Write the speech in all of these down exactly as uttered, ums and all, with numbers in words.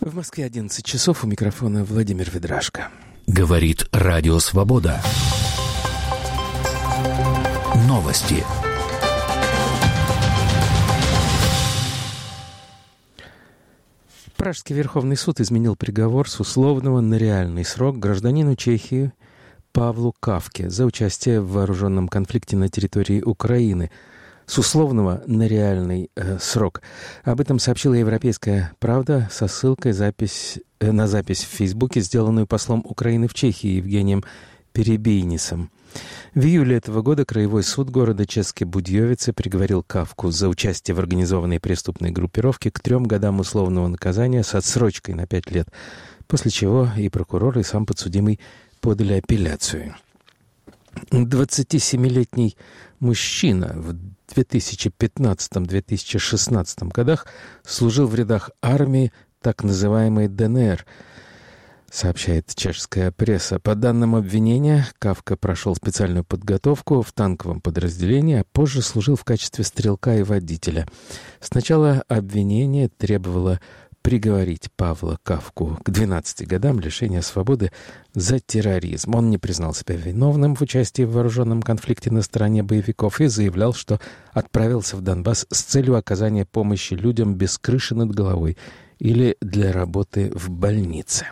В Москве одиннадцать часов, у микрофона Владимир Ведрашко. Говорит Радио Свобода. Новости. Пражский Верховный суд изменил приговор с условного на реальный срок гражданину Чехии Павлу Кавке за участие в вооруженном конфликте на территории Украины. С условного на реальный э, срок. Об этом сообщила «Европейская правда» со ссылкой запись, э, на запись в Фейсбуке, сделанную послом Украины в Чехии Евгением Перебейнисом. В июле этого года Краевой суд города České Budějovice приговорил Кавку за участие в организованной преступной группировке к трем годам условного наказания с отсрочкой на пять лет, после чего и прокурор, и сам подсудимый подали апелляцию. двадцатисемилетний мужчина в две тысячи пятнадцатом — две тысячи шестнадцатом годах служил в рядах армии так называемой ДНР, сообщает чешская пресса. По данным обвинения, Кавка прошел специальную подготовку в танковом подразделении, а позже служил в качестве стрелка и водителя. Сначала обвинение требовало приговорить Павла Кавку к двенадцати годам лишения свободы за терроризм. Он не признал себя виновным в участии в вооруженном конфликте на стороне боевиков и заявлял, что отправился в Донбасс с целью оказания помощи людям без крыши над головой или для работы в больнице.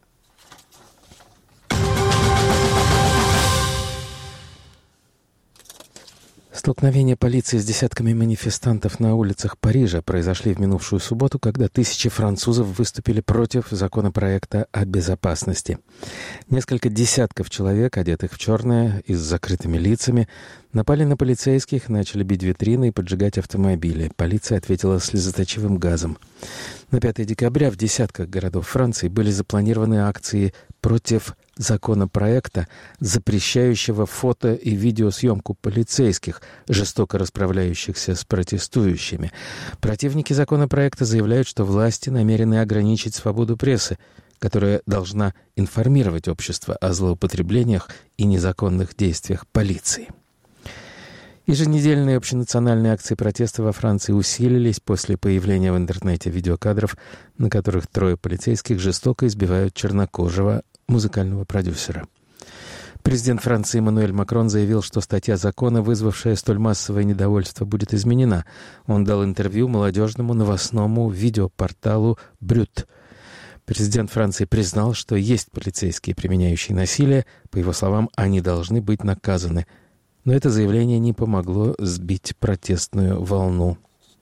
Столкновения полиции с десятками манифестантов на улицах Парижа произошли в минувшую субботу, когда тысячи французов выступили против законопроекта о безопасности. Несколько десятков человек, одетых в черное и с закрытыми лицами, напали на полицейских, начали бить витрины и поджигать автомобили. Полиция ответила слезоточивым газом. На пятое декабря в десятках городов Франции были запланированы акции против законопроекта, запрещающего фото- и видеосъемку полицейских, жестоко расправляющихся с протестующими. Противники законопроекта заявляют, что власти намерены ограничить свободу прессы, которая должна информировать общество о злоупотреблениях и незаконных действиях полиции. Еженедельные общенациональные акции протеста во Франции усилились после появления в интернете видеокадров, на которых трое полицейских жестоко избивают чернокожего музыкального продюсера. Президент Франции Эммануэль Макрон заявил, что статья закона, вызвавшая столь массовое недовольство, будет изменена. Он дал интервью молодежному новостному видеопорталу «Брют». Президент Франции признал, что есть полицейские, применяющие насилие. По его словам, они должны быть наказаны. Но это заявление не помогло сбить протестную волну.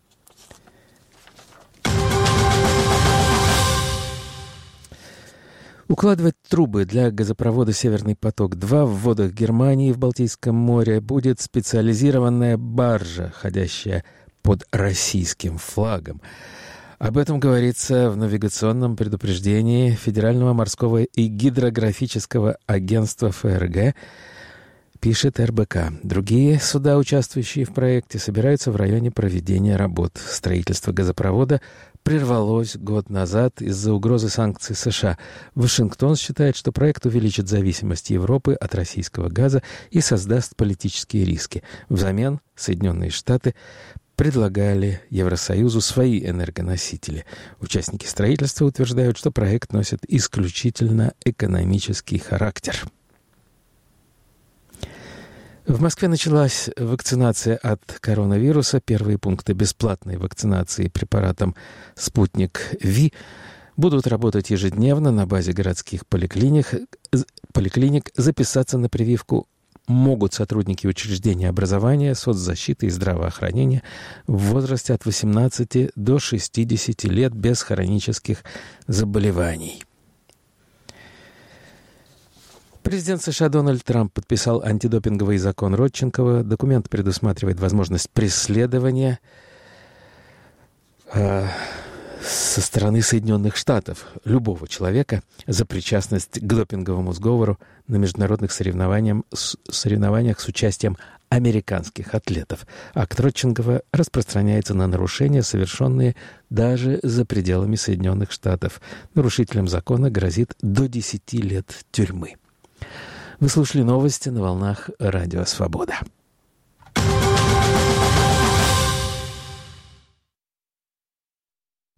Укладывать трубы для газопровода «Северный поток-два» в водах Германии в Балтийском море будет специализированная баржа, ходящая под российским флагом. Об этом говорится в навигационном предупреждении Федерального морского и гидрографического агентства ФРГ, пишет эр бэ ка. Другие суда, участвующие в проекте, собираются в районе проведения работ. Строительство газопровода прервалось год назад из-за угрозы санкций США. Вашингтон считает, что проект увеличит зависимость Европы от российского газа и создаст политические риски. Взамен Соединенные Штаты предлагали Евросоюзу свои энергоносители. Участники строительства утверждают, что проект носит исключительно экономический характер. В Москве началась вакцинация от коронавируса. Первые пункты бесплатной вакцинации препаратом «Спутник Ви» будут работать ежедневно на базе городских поликлиник. поликлиник. Записаться на прививку могут сотрудники учреждений образования, соцзащиты и здравоохранения в возрасте от восемнадцати до шестидесяти лет без хронических заболеваний. Президент США Дональд Трамп подписал антидопинговый закон Родченкова. Документ предусматривает возможность преследования э, со стороны Соединенных Штатов любого человека за причастность к допинговому сговору на международных соревнованиях, соревнованиях с участием американских атлетов. Акт Родченкова распространяется на нарушения, совершенные даже за пределами Соединенных Штатов. Нарушителям закона грозит до десяти лет тюрьмы. Вы слушали новости на волнах Радио Свобода.